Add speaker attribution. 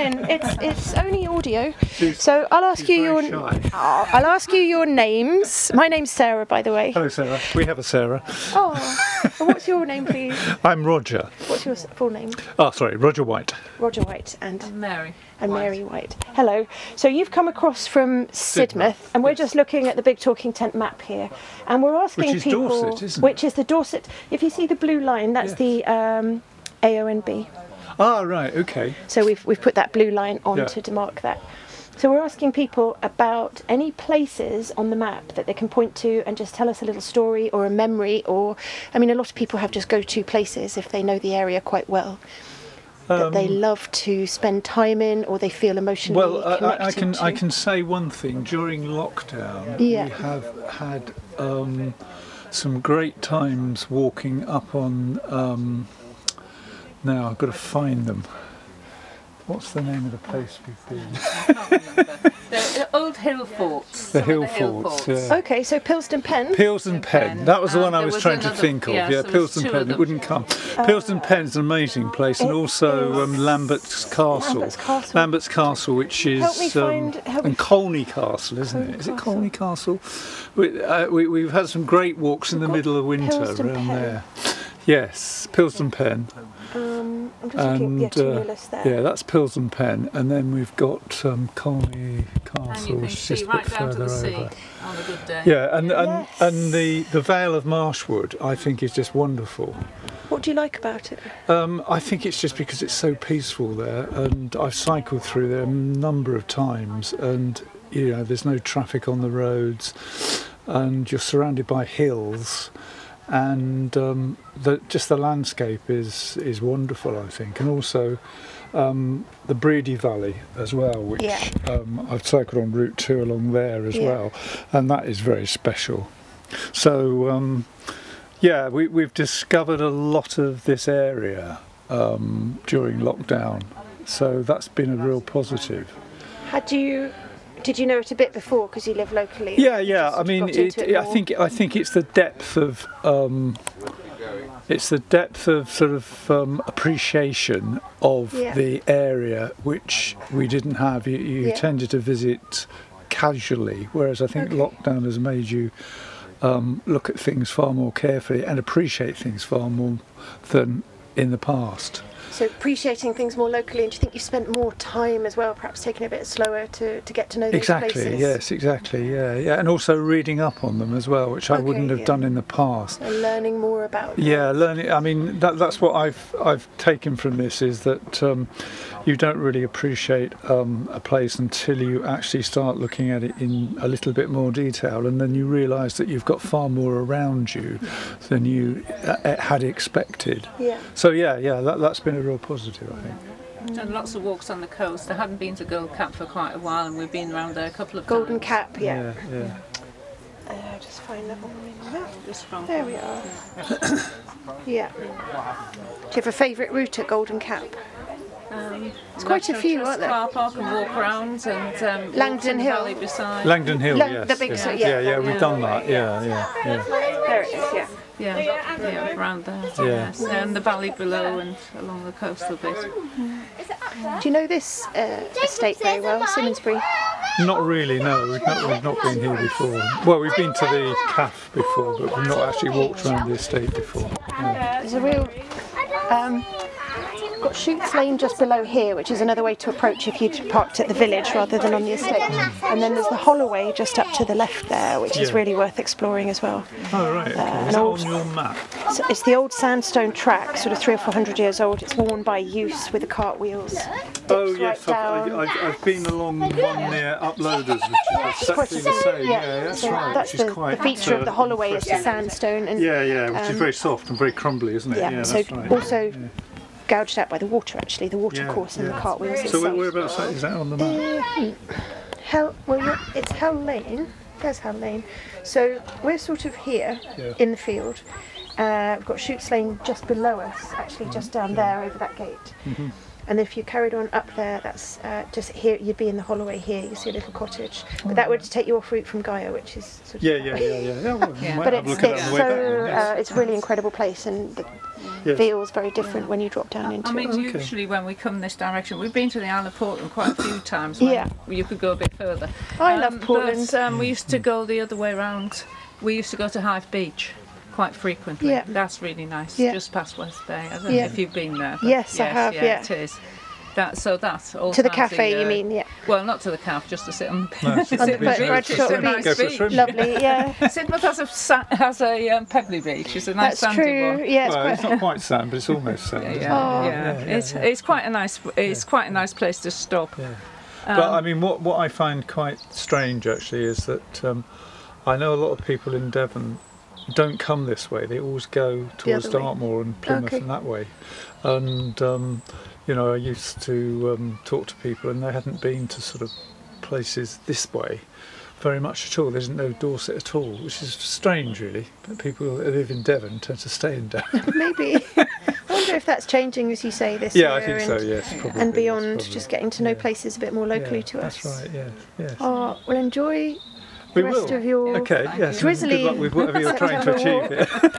Speaker 1: question. It's only audio, so I'll ask you your. I'll ask you your names. My name's Sarah, by the way.
Speaker 2: Hello, Sarah. We have a Sarah.
Speaker 1: Oh, well, what's your name, please?
Speaker 2: I'm Roger.
Speaker 1: What's your full name?
Speaker 2: Oh, sorry, Roger White.
Speaker 1: Roger White and
Speaker 3: Mary.
Speaker 1: Mary White. Hello. So you've come across from Sidmouth, and we're just looking at the big talking tent map here, and we're asking
Speaker 2: Which is
Speaker 1: people,
Speaker 2: Dorset, isn't it?
Speaker 1: which is the Dorset. If you see the blue line, that's the AONB.
Speaker 2: Ah, right, okay.
Speaker 1: So we've put that blue line on to demark that. So we're asking people about any places on the map that they can point to and just tell us a little story or a memory, or, I mean, a lot of people have just go-to places if they know the area quite well, that they love to spend time in or they feel emotionally connected to.
Speaker 2: I can say one thing. During lockdown, we have had some great times walking up on... now I've got to find them. What's the name of the place we've been?
Speaker 3: I can't remember. The old hill forts.
Speaker 2: The hill forts, yeah.
Speaker 1: Okay, so Pilsden Pen.
Speaker 2: Pilsden Pen. That was the one I was trying to think of. Yeah,
Speaker 3: so
Speaker 2: Pilsden Pen. It wouldn't come. Pilsden Pen's an amazing place, and also Lambert's Castle. Lambert's Castle, which is and Colney Castle, isn't it? Is it Colney Castle? We've had some great walks in the middle of winter around there. Yes, Pilsden Pen.
Speaker 1: I'm just looking at the list there.
Speaker 2: Yeah, that's Pilsden Pen, and then we've got Colney Castle, which is just a bit further over.
Speaker 3: On a good day.
Speaker 2: Yeah, and the Vale of Marshwood, I think, is just wonderful.
Speaker 1: What do you like about it?
Speaker 2: I think it's just because it's so peaceful there, and I've cycled through there a number of times, and you know, there's no traffic on the roads, and you're surrounded by hills. And just the landscape is wonderful, I think, and also the Breedy Valley as well, which I've cycled on Route 2 along there as well, and that is very special. So we've discovered a lot of this area during lockdown, so that's been a real positive.
Speaker 1: Did you know it a bit before because you live locally?
Speaker 2: Yeah. I mean, I think it's the depth of sort of appreciation of the area which we didn't have. You tended to visit casually, whereas I think lockdown has made you look at things far more carefully and appreciate things far more than in the past.
Speaker 1: So appreciating things more locally, and do you think you spent more time as well, perhaps taking it a bit slower to get to know these places?
Speaker 2: Yes, exactly, yeah, and also reading up on them as well, which I wouldn't have done in the past.
Speaker 1: And learning more about them.
Speaker 2: Yeah, learning. I mean, that's what I've taken from this, is that you don't really appreciate a place until you actually start looking at it in a little bit more detail, and then you realise that you've got far more around you than you had expected.
Speaker 1: Yeah.
Speaker 2: So that's been a real positive, I think.
Speaker 3: Done lots of walks on the coast. I hadn't been to Gold Cap for quite a while, and we've been around there a couple of times.
Speaker 1: Golden Cap, yeah. Just find that one. There we are. Yeah. Do you have a favourite route at Golden Cap? There's quite a few, aren't there?
Speaker 3: Car park and walk around, and
Speaker 1: Langdon Hill.
Speaker 3: Valley beside.
Speaker 2: Langdon Hill, yes.
Speaker 1: The big,
Speaker 2: we've done that. Yeah.
Speaker 1: There it is,
Speaker 3: Yeah, around there. Yes, and the valley below and along the coast a bit.
Speaker 1: Do you know this estate very well, Simmonsbury?
Speaker 2: Not really, no. We've not been here before. Well, we've been to the CAF before, but we've not actually walked around the estate before. Yeah.
Speaker 1: There's a real... We've got Shoots Lane just below here, which is another way to approach if you'd parked at the village rather than on the estate. And then there's the Holloway just up to the left there, which is really worth exploring as well.
Speaker 2: Oh, right. Okay. Is that on your map?
Speaker 1: It's the old sandstone track, sort of 300 or 400 years old. It's worn by use with the cartwheels.
Speaker 2: Oh, yes. I've been along one near Uploaders, which is exactly the same. Yeah, that's right.
Speaker 1: That's the feature of the Holloway is the sandstone. And,
Speaker 2: which is very soft and very crumbly, isn't it?
Speaker 1: Yeah, so
Speaker 2: that's right.
Speaker 1: Also gouged out by the water, actually, the water course and the cartwheels itself.
Speaker 2: So whereabouts is that on the map?
Speaker 1: It's Hell Lane. There's Hell Lane. So we're sort of here in the field. We've got Shoots Lane just below us, actually, just down there over that gate. Mm-hmm. And if you carried on up there, that's just here. You'd be in the Holloway here. You see a little cottage, but that would take you off route from Gaia, which is sort of
Speaker 2: yeah. Well,
Speaker 1: but it's a really incredible place, and
Speaker 2: Yes.
Speaker 1: feels very different when you drop down into
Speaker 3: I mean,
Speaker 1: it.
Speaker 3: usually when we come this direction, we've been to the Isle of Portland quite a few times. When
Speaker 1: Yeah.
Speaker 3: you could go a bit further.
Speaker 1: I love Portland.
Speaker 3: But we used to go the other way around. We used to go to Hythe Beach quite frequently.
Speaker 1: Yeah.
Speaker 3: That's really nice,
Speaker 1: Yeah.
Speaker 3: just past West Bay. I don't know
Speaker 1: Yeah.
Speaker 3: if you've been there. But
Speaker 1: Yes, I have, yeah.
Speaker 3: it is. That's all
Speaker 1: To the
Speaker 3: times of
Speaker 1: cafe,
Speaker 3: year.
Speaker 1: you mean? Yeah.
Speaker 3: Well, not to the cafe, just to sit on the
Speaker 2: No,
Speaker 3: beach.
Speaker 2: sit on the
Speaker 3: Sit
Speaker 2: beach.
Speaker 3: on the
Speaker 1: Bradshaw
Speaker 3: beach. It's a
Speaker 1: Beach.
Speaker 3: nice
Speaker 2: Go for a
Speaker 3: beach.
Speaker 2: swim.
Speaker 1: Lovely, yeah.
Speaker 3: Sidmouth has a pebbly beach. It's a nice
Speaker 1: That's
Speaker 3: sandy
Speaker 1: true.
Speaker 3: one.
Speaker 1: Yeah, it's
Speaker 2: Well, it's
Speaker 1: quite.
Speaker 2: not quite sand, but it's almost sand. isn't it?
Speaker 3: Yeah,
Speaker 1: Oh.
Speaker 3: yeah. It's quite a nice place to stop.
Speaker 2: Yeah. But I mean, what I find quite strange actually is that I know a lot of people in Devon don't come this way. They always go towards
Speaker 1: other way.
Speaker 2: Dartmoor and Plymouth
Speaker 1: Okay.
Speaker 2: and that way. And you know, I used to talk to people, and they hadn't been to sort of places this way very much at all. There isn't no Dorset at all, which is strange, really. But people who live in Devon tend to stay in Devon.
Speaker 1: Maybe. I wonder if that's changing, as you say, this year.
Speaker 2: Yeah, I think
Speaker 1: and,
Speaker 2: so. Yes, probably.
Speaker 1: And
Speaker 2: yes,
Speaker 1: beyond,
Speaker 2: probably.
Speaker 1: just getting to know
Speaker 2: Yeah.
Speaker 1: places a bit more locally
Speaker 2: Yeah,
Speaker 1: to us.
Speaker 2: That's right. Yes. Yes.
Speaker 1: Oh, well, enjoy
Speaker 2: We
Speaker 1: the rest
Speaker 2: will.
Speaker 1: of your
Speaker 2: Okay. Yes.
Speaker 1: drizzly
Speaker 2: Good luck with whatever you're trying to
Speaker 1: September
Speaker 2: achieve here.